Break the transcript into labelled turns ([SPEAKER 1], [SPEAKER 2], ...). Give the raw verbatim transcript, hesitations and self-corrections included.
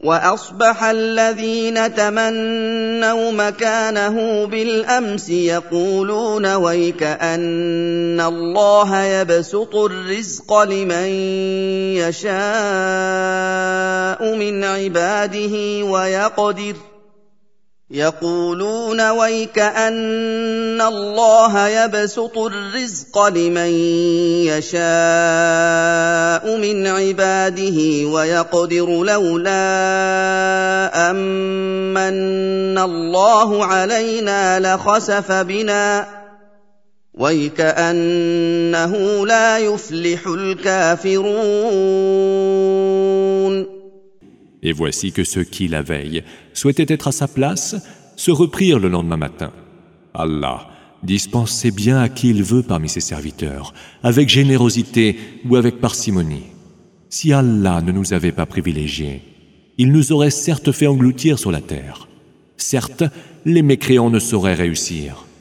[SPEAKER 1] وأصبح الذين تمنوا مكانه بالأمس يقولون ويكأن الله يبسط الرزق لمن يشاء من عباده ويقدر يقولون ويكأن الله يبسط الرزق لمن يشاء من عباده ويقدر لولا أمن الله علينا لخسف بنا ويكأنه لا يفلح الكافرون.
[SPEAKER 2] Et voici que ceux qui, la veille, souhaitaient être à sa place, se reprirent le lendemain matin. Allah dispense ses biens à qui il veut parmi ses serviteurs, avec générosité ou avec parcimonie. Si Allah ne nous avait pas privilégiés, il nous aurait certes fait engloutir sur la terre. Certes, les mécréants ne sauraient réussir.